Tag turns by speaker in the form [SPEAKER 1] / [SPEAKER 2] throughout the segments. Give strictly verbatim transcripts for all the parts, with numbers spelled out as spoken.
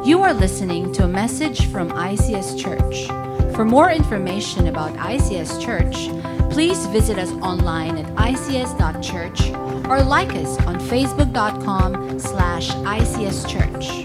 [SPEAKER 1] You are listening to a message from I C S Church. For more information about I C S Church, please visit us online at I C S dot church or like us on facebook dot com slash I C S Church.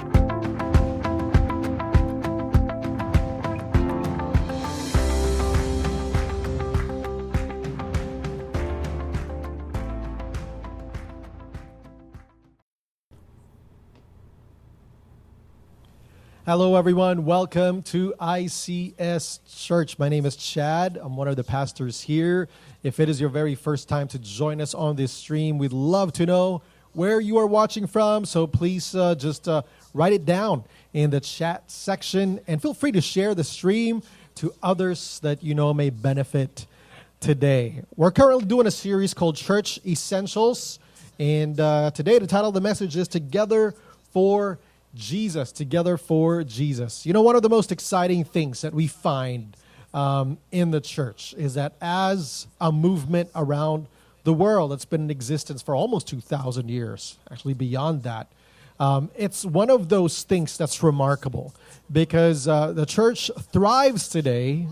[SPEAKER 2] Hello, everyone. Welcome to I C S Church. My name is Chad. I'm one of the pastors here. If it is your very first time to join us on this stream, we'd love to know where you are watching from. So please uh, just uh, write it down in the chat section and feel free to share the stream to others that you know may benefit today. We're currently doing a series called Church Essentials. And uh, today the title of the message is Together for Jesus, Together for Jesus. You know, one of the most exciting things that we find um, in the church is that as a movement around the world that's been in existence for almost two thousand years, actually beyond that, um, it's one of those things that's remarkable because uh, the church thrives today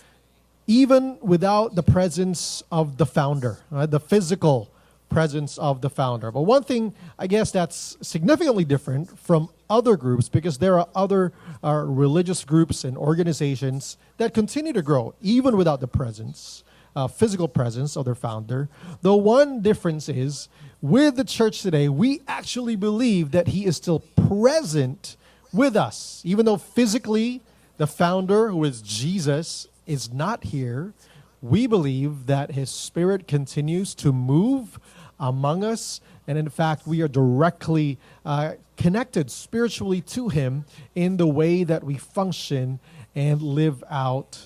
[SPEAKER 2] even without the presence of the founder, right? The physical presence of the founder. But one thing, I guess, that's significantly different from other groups, because there are other uh, religious groups and organizations that continue to grow, even without the presence, uh, physical presence of their founder. The one difference is, with the church today, we actually believe that he is still present with us. Even though physically the founder, who is Jesus, is not here, we believe that his spirit continues to move among us, and in fact, we are directly uh, connected spiritually to him in the way that we function and live out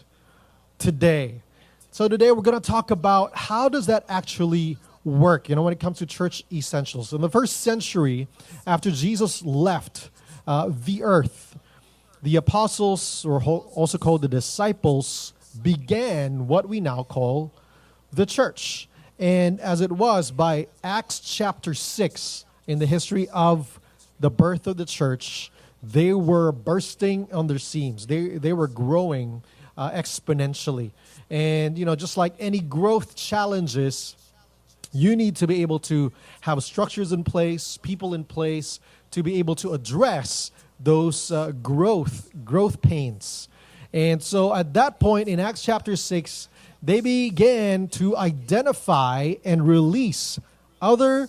[SPEAKER 2] today. So today we're going to talk about how does that actually work, you know, when it comes to church essentials. In the first century, after Jesus left uh, the earth, the apostles, or ho- also called the disciples, began what we now call the church. And as it was by Acts chapter six, in the history of the birth of the church, they were bursting on their seams. They they were growing uh, exponentially. And, you know, just like any growth challenges, you need to be able to have structures in place, people in place, to be able to address those uh, growth growth pains. And so at that point in Acts chapter six, they began to identify and release other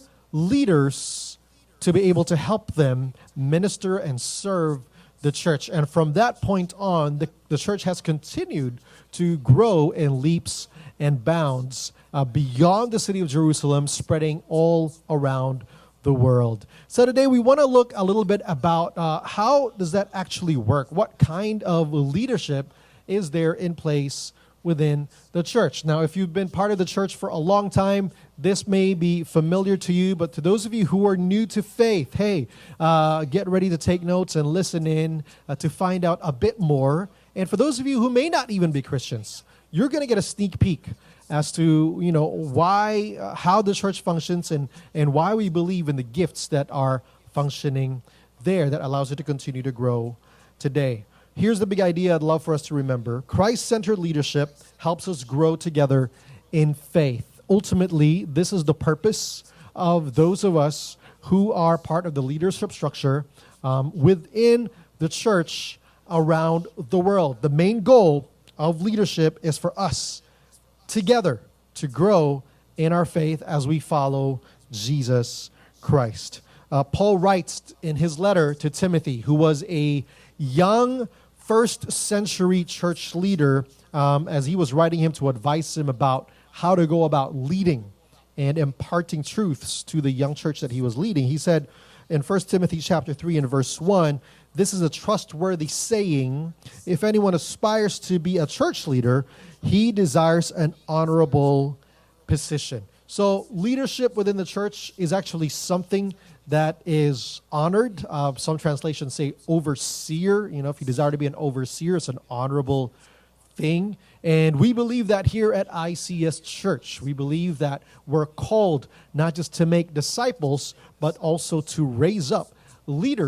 [SPEAKER 2] leaders to be able to help them minister and serve the church. And from that point on, the, the church has continued to grow in leaps and bounds uh, beyond the city of Jerusalem, spreading all around the world. So today we want to look a little bit about uh, how does that actually work? What kind of leadership is there in place within the church? Now, if you've been part of the church for a long time, this may be familiar to you, but to those of you who are new to faith, hey, uh, get ready to take notes and listen in uh, to find out a bit more. And for those of you who may not even be Christians, you're going to get a sneak peek as to, you know, why, uh, how the church functions and, and why we believe in the gifts that are functioning there that allows it to continue to grow today. Here's the big idea I'd love for us to remember. Christ-centered leadership helps us grow together in faith. Ultimately, this is the purpose of those of us who are part of the leadership structure um, within the church around the world. The main goal of leadership is for us together to grow in our faith as we follow Jesus Christ. Uh, Paul writes in his letter to Timothy, who was a young first century church leader, um, as he was writing him to advise him about how to go about leading and imparting truths to the young church that he was leading. He said in First Timothy chapter three and verse one, this is a trustworthy saying, if anyone aspires to be a church leader, he desires an honorable position. So leadership within the church is actually something that is honored. Uh, some translations say overseer. You know, if you desire to be an overseer, it's an honorable thing. And we believe that here at I C S Church. We believe that we're called not just to make disciples, but also to raise up leaders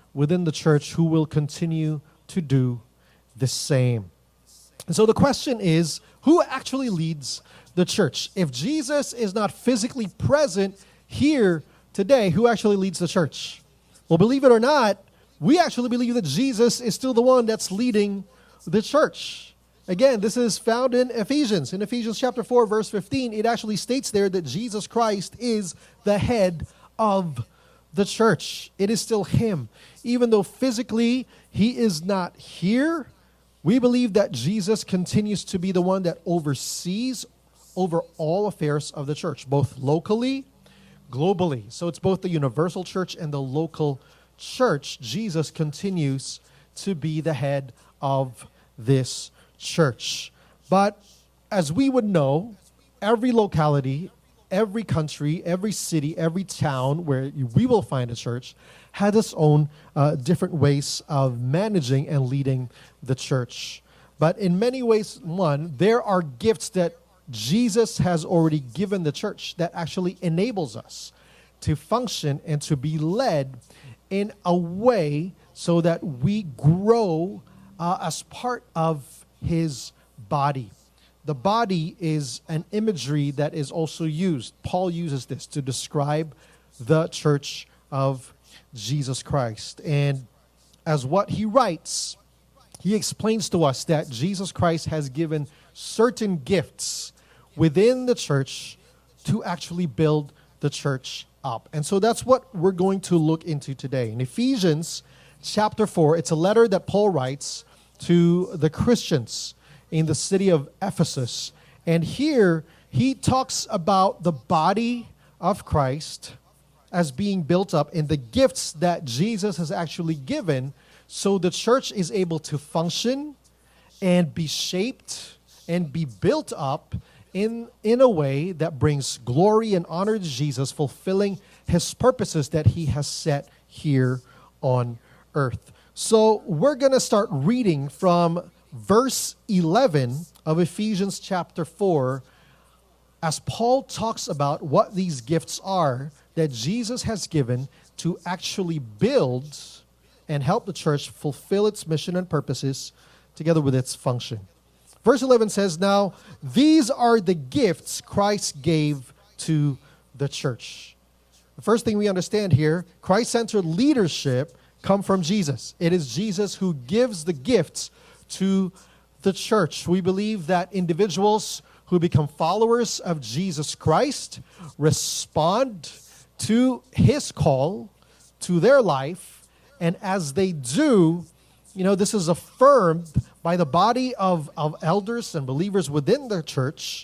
[SPEAKER 2] within the church who will continue to do the same. And so the question is, who actually leads the church? If Jesus is not physically present here today, who actually leads the church? Well, believe it or not, we actually believe that Jesus is still the one that's leading the church. Again, this is found in Ephesians. In Ephesians chapter four, verse fifteen, it actually states there that Jesus Christ is the head of the church. It is still Him. Even though physically He is not here, we believe that Jesus continues to be the one that oversees over all affairs of the church, both locally, globally. So it's both the universal church and the local church. Jesus continues to be the head of this church. But as we would know, every locality, every country, every city, every town where we will find a church has its own uh, different ways of managing and leading the church. But in many ways, one, there are gifts that Jesus has already given the church that actually enables us to function and to be led in a way so that we grow uh, as part of His body. The body is an imagery that is also used. Paul uses this to describe the church of Jesus Christ. And as what he writes, he explains to us that Jesus Christ has given certain gifts within the church to actually build the church up. And so that's what we're going to look into today. In Ephesians chapter four, it's a letter that Paul writes to the Christians in the city of Ephesus. And here he talks about the body of Christ as being built up and the gifts that Jesus has actually given so the church is able to function and be shaped and be built up in, in a way that brings glory and honor to Jesus, fulfilling His purposes that He has set here on earth. So we're going to start reading from verse eleven of Ephesians chapter four as Paul talks about what these gifts are that Jesus has given to actually build and help the church fulfill its mission and purposes together with its function. Verse eleven says, "Now these are the gifts Christ gave to the church." The first thing we understand here, Christ-centered leadership come from Jesus. It is Jesus who gives the gifts to the church. We believe that individuals who become followers of Jesus Christ respond to His call to their life, and as they do, you know, this is affirmed by the body of, of elders and believers within the church,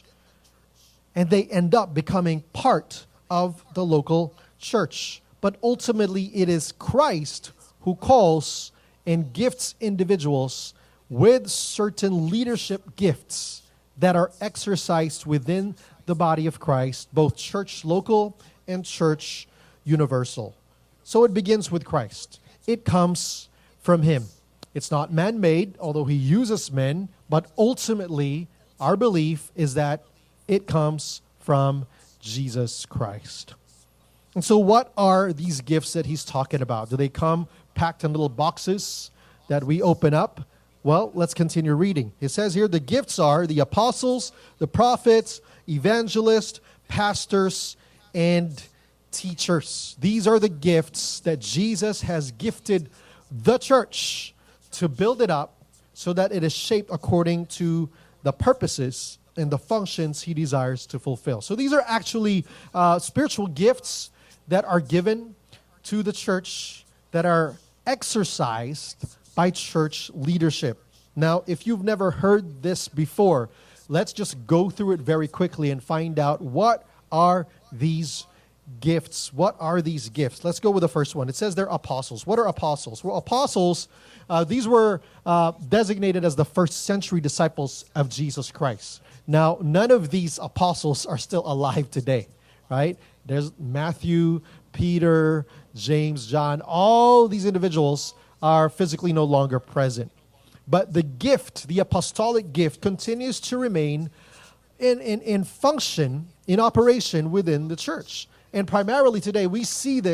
[SPEAKER 2] and they end up becoming part of the local church. But ultimately, it is Christ who calls and gifts individuals with certain leadership gifts that are exercised within the body of Christ, both church local and church universal. So it begins with Christ. It comes from Him. It's not man-made, although He uses men, but ultimately our belief is that it comes from Jesus Christ. And so what are these gifts that He's talking about? Do they come packed in little boxes that we open up? Well, let's continue reading. It says here, the gifts are the apostles, the prophets, evangelists, pastors, and teachers. These are the gifts that Jesus has gifted the church to build it up so that it is shaped according to the purposes and the functions He desires to fulfill. So these are actually uh, spiritual gifts that are given to the church that are exercised by church leadership. Now, if you've never heard this before, let's just go through it very quickly and find out what are these gifts. What are these gifts? Let's go with the first one. It says they're apostles. What are apostles? Well, apostles, uh, these were uh, designated as the first century disciples of Jesus Christ. Now, none of these apostles are still alive today, right? There's Matthew, Peter, James, John. All these individuals are physically no longer present. But the gift, the apostolic gift, continues to remain in, in, in function, in operation within the church. And primarily today, we see this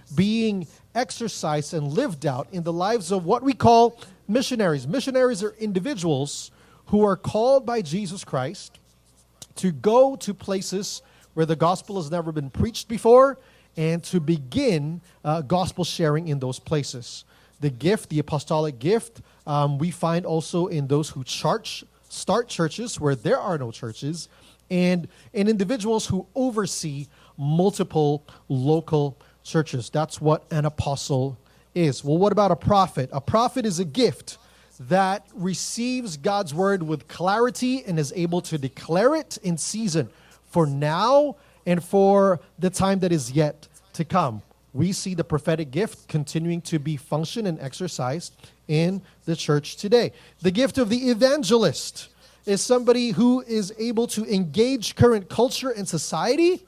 [SPEAKER 2] being exercised and lived out in the lives of what we call missionaries. Missionaries are individuals who are called by Jesus Christ to go to places where the gospel has never been preached before and to begin uh, gospel sharing in those places. The gift, the apostolic gift, um, we find also in those who church, start churches where there are no churches, and in individuals who oversee multiple local churches. That's what an apostle is. Well, what about a prophet? A prophet is a gift that receives God's word with clarity and is able to declare it in season for now and for the time that is yet to come. We see the prophetic gift continuing to be functioned and exercised in the church today. The gift of the evangelist is somebody who is able to engage current culture and society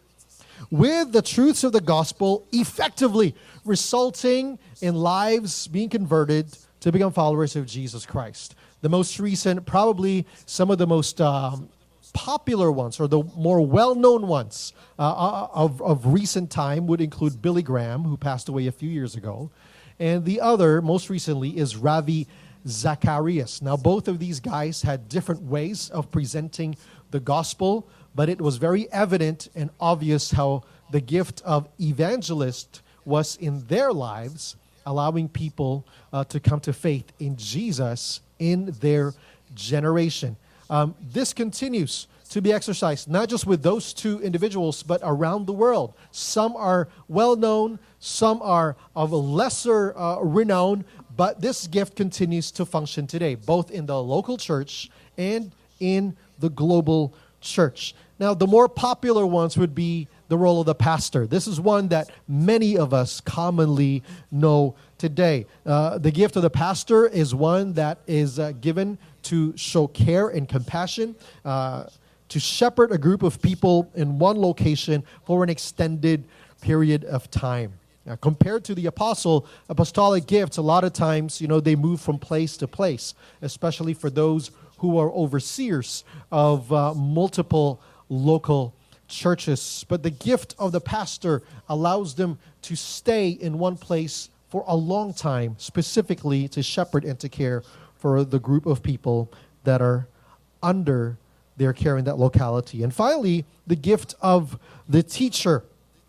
[SPEAKER 2] with the truths of the gospel effectively, resulting in lives being converted to become followers of Jesus Christ. The most recent, probably some of the most um, popular ones, or the more well-known ones uh, of, of recent time would include Billy Graham, who passed away a few years ago. And the other, most recently, is Ravi Zacharias. Now, both of these guys had different ways of presenting the gospel, but it was very evident and obvious how the gift of evangelist was in their lives, allowing people uh, to come to faith in Jesus in their generation. Um, this continues to be exercised, not just with those two individuals, but around the world. Some are well-known, some are of a lesser uh, renown, but this gift continues to function today, both in the local church and in the global church. Now, the more popular ones would be the role of the pastor. This is one that many of us commonly know today. Uh, the gift of the pastor is one that is uh, given to show care and compassion, uh, to shepherd a group of people in one location for an extended period of time. Now, compared to the apostle, apostolic gifts, a lot of times, you know, they move from place to place, especially for those who are overseers of uh, multiple local churches. But the gift of the pastor allows them to stay in one place for a long time, specifically to shepherd and to care for the group of people that are under their care in that locality. And finally, the gift of the teacher,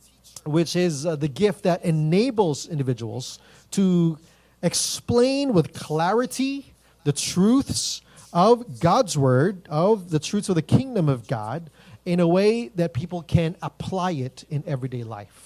[SPEAKER 2] which is uh, the gift that enables individuals to explain with clarity the truths of God's word, of the truths of the kingdom of God, in a way that people can apply it in everyday life.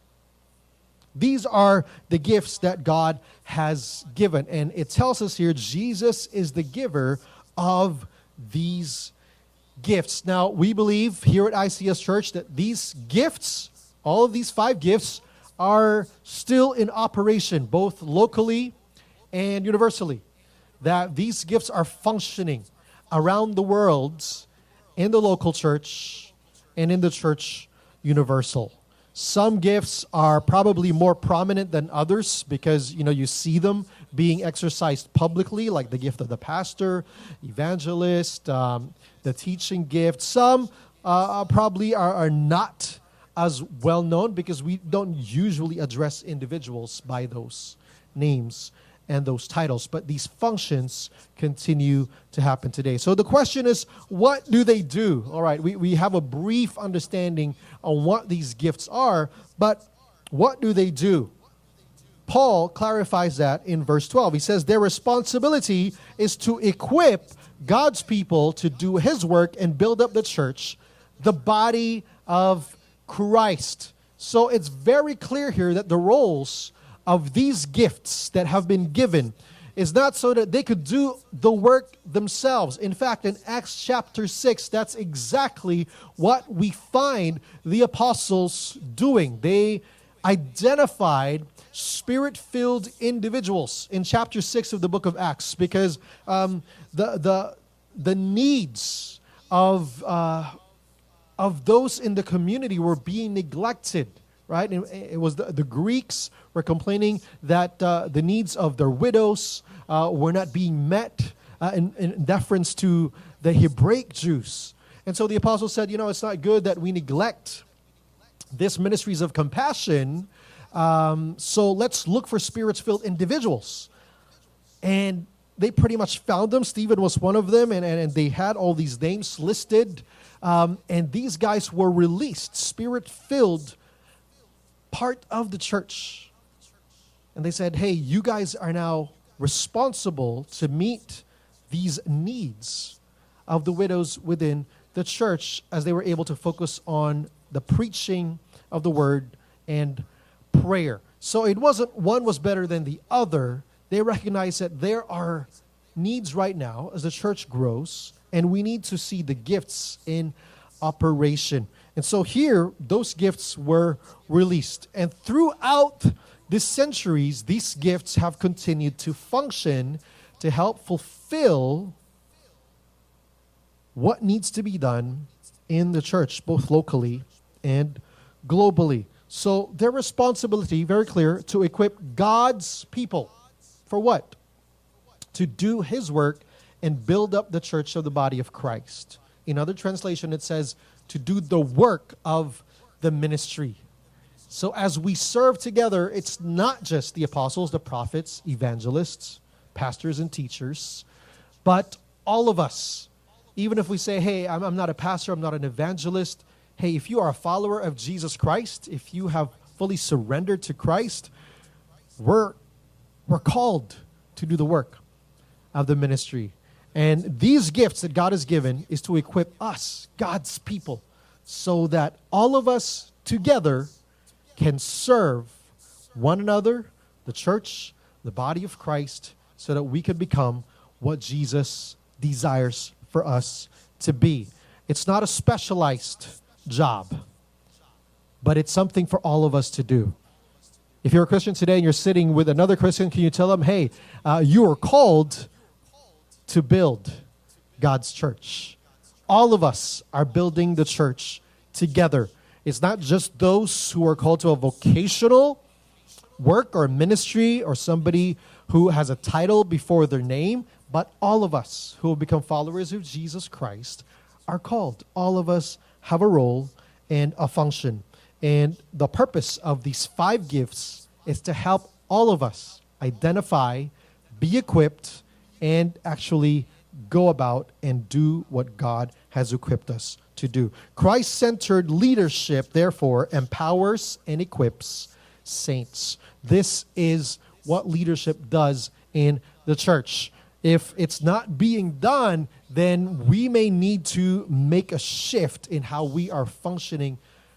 [SPEAKER 2] These are the gifts that God has given. And it tells us here Jesus is the giver of these gifts. Now, we believe here at I C S Church that these gifts, all of these five gifts, are still in operation, both locally and universally. That these gifts are functioning around the world in the local church and in the church universal. Some gifts are probably more prominent than others because, you know, you see them being exercised publicly, like the gift of the pastor, evangelist, um, the teaching gift. Some uh, probably are, are not as well known because we don't usually address individuals by those names and those titles, but these functions continue to happen today. So the question is, what do they do? All right, we, we have a brief understanding on what these gifts are, but what do they do? Paul clarifies that in verse twelve. He says their responsibility is to equip God's people to do his work and build up the church, the body of Christ. So it's very clear here that the roles of these gifts that have been given is not so that they could do the work themselves. In fact, in Acts chapter six, that's exactly what we find the apostles doing. They identified spirit-filled individuals in chapter six of the book of Acts because um, the, the, the needs of, uh, of those in the community were being neglected. Right? And it was the, the Greeks were complaining that uh, the needs of their widows uh, were not being met uh, in, in deference to the Hebraic Jews. And so the apostles said, you know, it's not good that we neglect these ministries of compassion Um, so let's look for Spirit-filled individuals. And they pretty much found them. Stephen was one of them, and, and, and they had all these names listed. Um, and these guys were released, Spirit-filled, part of the church. And they said, hey, you guys are now responsible to meet these needs of the widows within the church, as they were able to focus on the preaching of the word and prayer. So it wasn't one was better than the other. They recognized that there are needs right now as the church grows, and we need to see the gifts in operation. And so here, those gifts were released. And throughout the centuries, these gifts have continued to function to help fulfill what needs to be done in the church, both locally and globally. So their responsibility, very clear, to equip God's people. For what? To do His work and build up the church of the body of Christ. In other translation, it says to do the work of the ministry. So as we serve together, it's not just the apostles, the prophets, evangelists, pastors, and teachers, but all of us. Even if we say, hey, I'm, I'm not a pastor, I'm not an evangelist. Hey, if you are a follower of Jesus Christ, if you have fully surrendered to Christ, we're, we're called to do the work of the ministry. And these gifts that God has given is to equip us, God's people, so that all of us together can serve one another, the church, the body of Christ, so that we can become what Jesus desires for us to be. It's not a specialized job, but it's something for all of us to do. If you're a Christian today and you're sitting with another Christian, can you tell them, hey, uh, you are called to build God's church. All of us are building the church together. It's not just those who are called to a vocational work or ministry or somebody who has a title before their name, but all of us who will become followers of Jesus Christ are called. All of us have a role and a function. And the purpose of these five gifts is to help all of us identify, be equipped, and actually go about and do what God has equipped us to do. Christ-centered leadership, therefore, empowers and equips saints. This is what leadership does in the church. If it's not being done, then we may need to make a shift in how we are functioning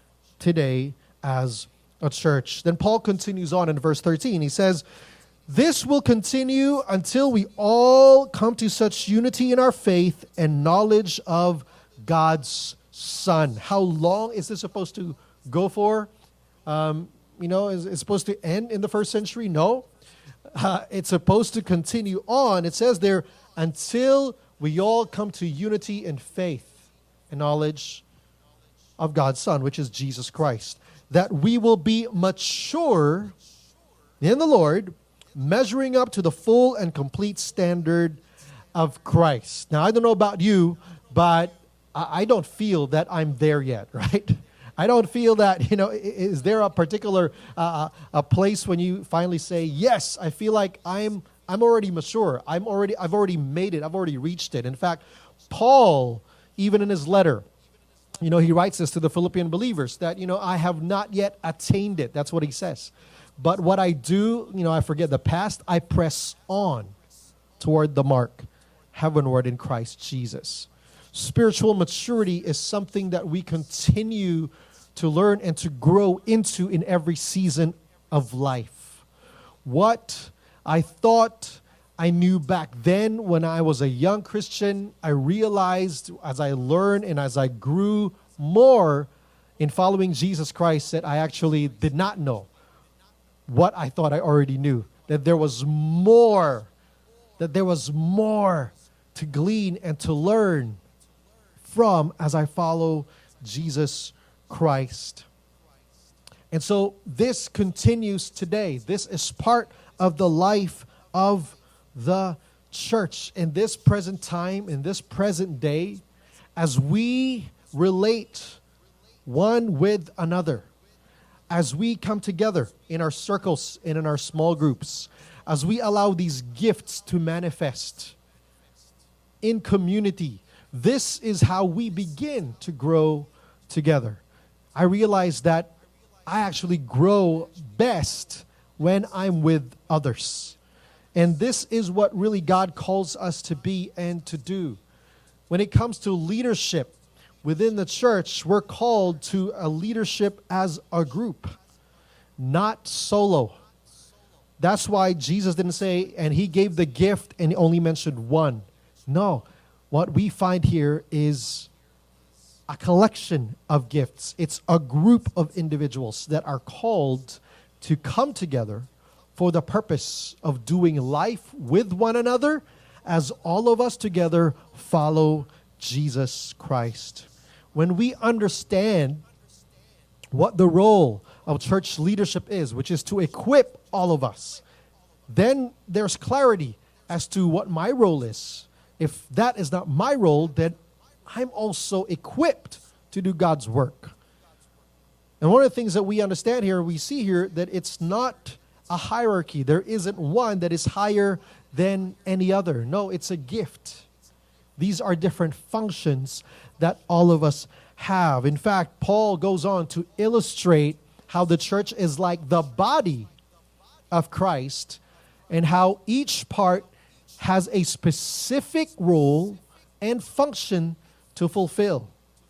[SPEAKER 2] today as a church. Then Paul continues on in verse thirteen. He says, this will continue until we all come to such unity in our faith and knowledge of God's Son. How long is this supposed to go for? Um, you know, is it supposed to end in the first century? No. Uh, it's supposed to continue on. It says there, until we all come to unity in faith and knowledge of God's Son, which is Jesus Christ. That we will be mature in the Lord, measuring up to the full and complete standard of Christ. Now, I don't know about you, but I, I don't feel that I'm there yet, right? I don't feel that, you know, is there a particular uh, a place when you finally say, yes, I feel like I'm I'm already mature. I'm already I've already made it. I've already reached it. In fact, Paul, even in his letter, you know, he writes this to the Philippian believers that, you know, I have not yet attained it. That's what he says. But what I do, you know, I forget the past, I press on toward the mark, heavenward in Christ Jesus. Spiritual maturity is something that we continue to learn and to grow into in every season of life. What I thought I knew back then when I was a young Christian, I realized as I learned and as I grew more in following Jesus Christ that I actually did not know what I thought I already knew. That there was more, that there was more to glean and to learn from as I follow Jesus Christ. And so this continues today. This is part of the life of the church in this present time, in this present day, as we relate one with another. as we come together in our circles and in our small groups, as we allow these gifts to manifest in community, this is how we begin to grow together. I realize that I actually grow best when I'm with others. And this is what really God calls us to be and to do. When it comes to leadership within the church, we're called to a leadership as a group, not solo. That's why Jesus didn't say, and he gave the gift and he only mentioned one. No, what we find here is a collection of gifts. It's a group of individuals that are called to come together for the purpose of doing life with one another as all of us together follow Jesus Christ. When we understand what the role of church leadership is, which is to equip all of us, then there's clarity as to what my role is. If that is not my role, then I'm also equipped to do God's work. And one of the things that we understand here, we see here, that it's not a hierarchy. There isn't one that is higher than any other. No, it's a gift. These are different functions that all of us have. In fact, Paul goes on to illustrate how the church is like the body of Christ and how each part has a specific role and function to fulfill.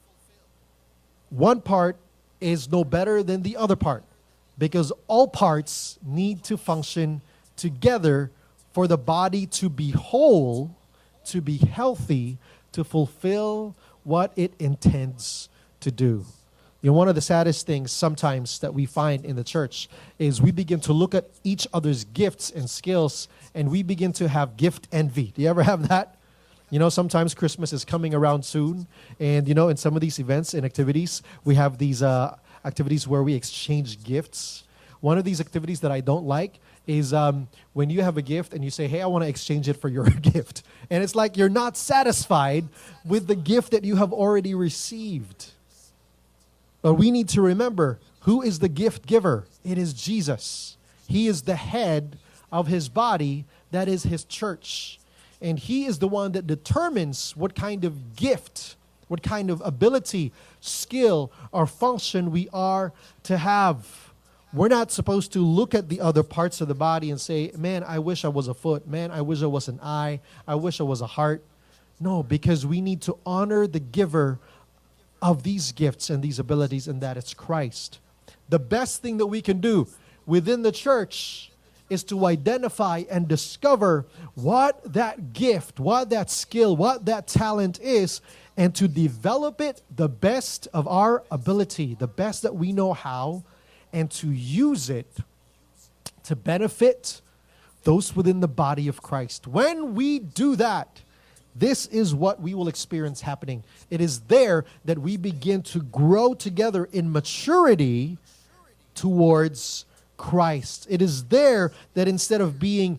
[SPEAKER 2] One part is no better than the other part because all parts need to function together for the body to be whole, to be healthy, to fulfill what it intends to do. You know, one of the saddest things sometimes that we find in the church is we begin to look at each other's gifts and skills and we begin to have gift envy. Do you ever have that? You know, sometimes Christmas is coming around soon, and you know, in some of these events and activities, we have these uh, activities where we exchange gifts. One of these activities that I don't like is um, when you have a gift and you say, hey, I want to exchange it for your gift. And it's like you're not satisfied with the gift that you have already received. But we need to remember, who is the gift giver? It is Jesus. He is the head of his body, that is his church. And he is the one that determines what kind of gift, what kind of ability, skill, or function we are to have. We're not supposed to look at the other parts of the body and say, man, I wish I was a foot. Man, I wish I was an eye. I wish I was a heart. No, because we need to honor the giver of these gifts and these abilities, and that is Christ. The best thing that we can do within the church is to identify and discover what that gift, what that skill, what that talent is, and to develop it the best of our ability, the best that we know how, and to use it to benefit those within the body of Christ. When we do that, this is what we will experience happening. It is there that we begin to grow together in maturity towards Christ. It is there that instead of being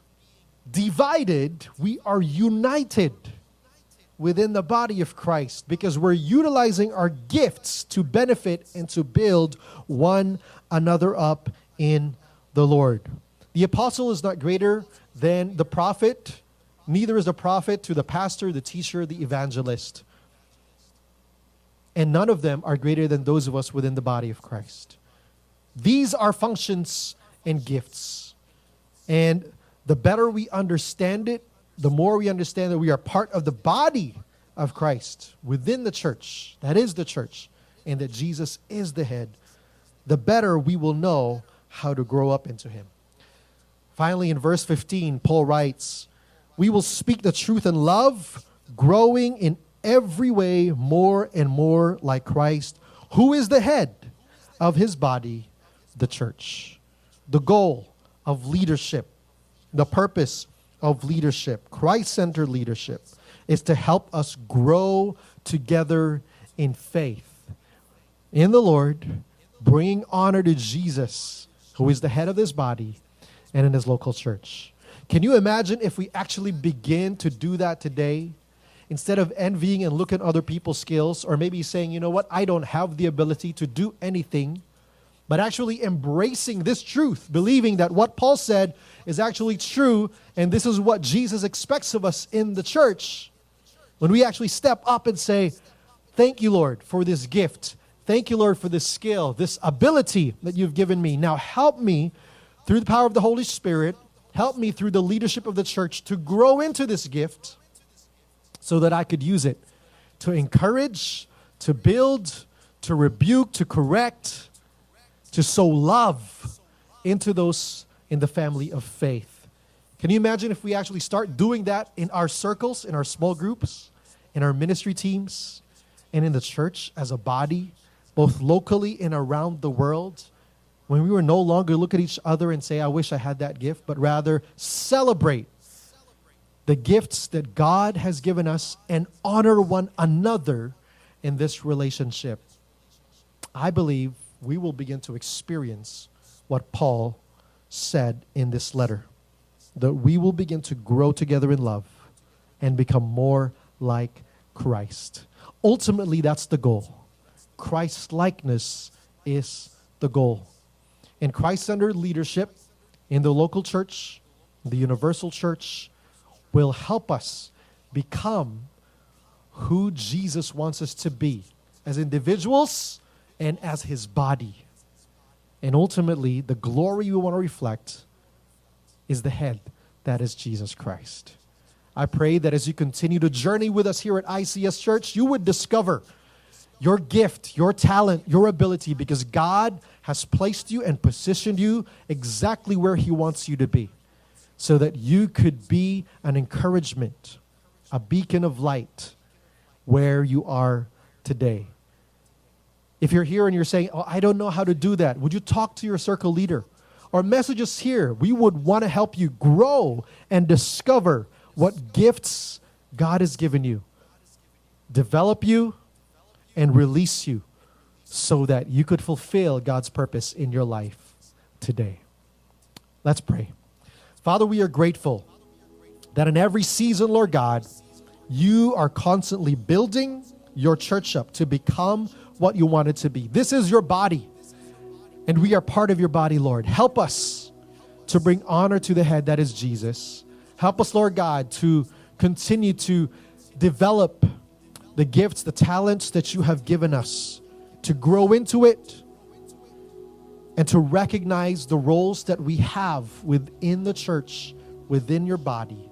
[SPEAKER 2] divided, we are united within the body of Christ because we're utilizing our gifts to benefit and to build one another up in the Lord. The apostle is not greater than the prophet, neither is the prophet to the pastor, the teacher, the evangelist. And none of them are greater than those of us within the body of Christ. These are functions and gifts. And the better we understand it, the more we understand that we are part of the body of Christ within the church, that is the church, and that Jesus is the head, the better we will know how to grow up into him. Finally, in verse fifteen, Paul writes, we will speak the truth in love, growing in every way more and more like Christ, who is the head of his body, the church. The goal of leadership, the purpose of leadership, Christ-centered leadership, is to help us grow together in faith in the Lord, bringing honor to Jesus, who is the head of this body, and in his local church. Can you imagine if we actually begin to do that today? Instead of envying and looking at other people's skills, or maybe saying, you know what, I don't have the ability to do anything, but actually embracing this truth, believing that what Paul said is actually true, and this is what Jesus expects of us in the church. When we actually step up and say, thank you, Lord, for this gift. Thank you, Lord, for this skill, this ability that you've given me. Now help me through the power of the Holy Spirit, help me through the leadership of the church to grow into this gift so that I could use it to encourage, to build, to rebuke, to correct, to sow love into those in the family of faith. Can you imagine if we actually start doing that in our circles, in our small groups, in our ministry teams, and in the church as a body, both locally and around the world, when we were no longer look at each other and say, I wish I had that gift, but rather celebrate the gifts that God has given us and honor one another in this relationship. I believe we will begin to experience what Paul said in this letter, that we will begin to grow together in love and become more like Christ. Ultimately, that's the goal. Christ-likeness is the goal. And Christ-centered leadership in the local church, the universal church, will help us become who Jesus wants us to be as individuals and as His body. And ultimately, the glory we want to reflect is the head, that is Jesus Christ. I pray that as you continue to journey with us here at I C S Church, you would discover your gift, your talent, your ability, because God has placed you and positioned you exactly where He wants you to be, so that you could be an encouragement, a beacon of light where you are today. If you're here and you're saying, oh, I don't know how to do that, would you talk to your circle leader? Our message is here. We would want to help you grow and discover what gifts God has given you, develop you, and release you so that you could fulfill God's purpose in your life today. Let's pray. Father, we are grateful that in every season, Lord God, you are constantly building your church up to become what you want it to be. This is your body, and we are part of your body, Lord. Help us to bring honor to the head, that is Jesus. Help us, Lord God, to continue to develop the gifts, the talents that you have given us, to grow into it, and to recognize the roles that we have within the church, within your body,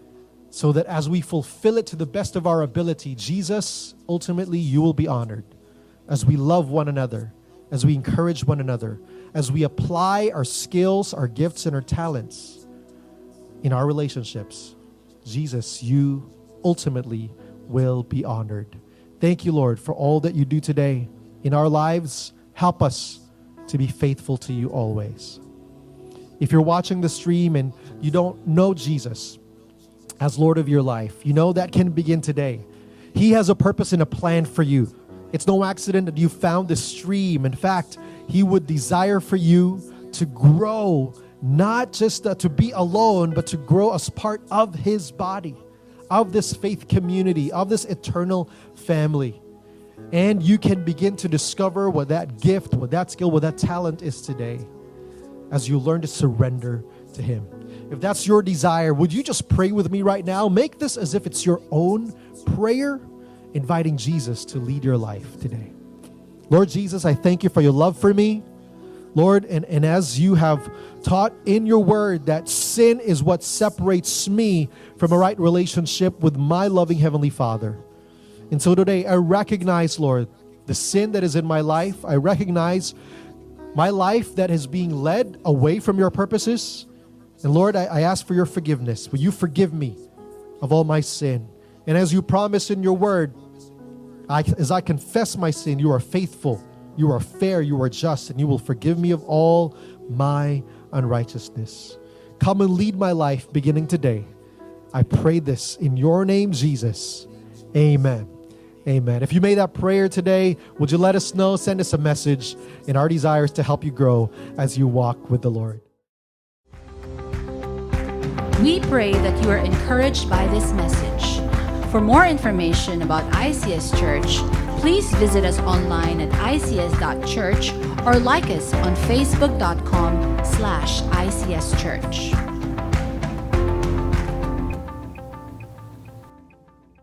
[SPEAKER 2] so that as we fulfill it to the best of our ability, Jesus, ultimately you will be honored as we love one another, as we encourage one another, as we apply our skills, our gifts, and our talents in our relationships. Jesus, you ultimately will be honored. Thank you, Lord, for all that you do today in our lives. Help us to be faithful to you always. If you're watching the stream and you don't know Jesus as Lord of your life, you know that can begin today. He has a purpose and a plan for you. It's no accident that you found this stream. In fact, He would desire for you to grow, not just uh, to be alone, but to grow as part of His body, of this faith community, of this eternal family. And you can begin to discover what that gift, what that skill, what that talent is today as you learn to surrender to Him. If that's your desire, would you just pray with me right now? Make this as if it's your own prayer, inviting Jesus to lead your life today. Lord Jesus, I thank you for your love for me. Lord, and, and as you have taught in your word that sin is what separates me from a right relationship with my loving Heavenly Father. And so today I recognize, Lord, the sin that is in my life. I recognize my life that is being led away from your purposes. And Lord, I, I ask for your forgiveness. Will you forgive me of all my sin? And as you promise in your word, I, as I confess my sin, you are faithful, you are fair, you are just, and you will forgive me of all my unrighteousness. Come and lead my life beginning today. I pray this in your name, Jesus. Amen. Amen. If you made that prayer today, would you let us know? Send us a message, and our desire is to help you grow as you walk with the Lord.
[SPEAKER 1] We pray that you are encouraged by this message. For more information about I C S Church, please visit us online at I C S dot church or like us on facebook dot com slash I C S Church.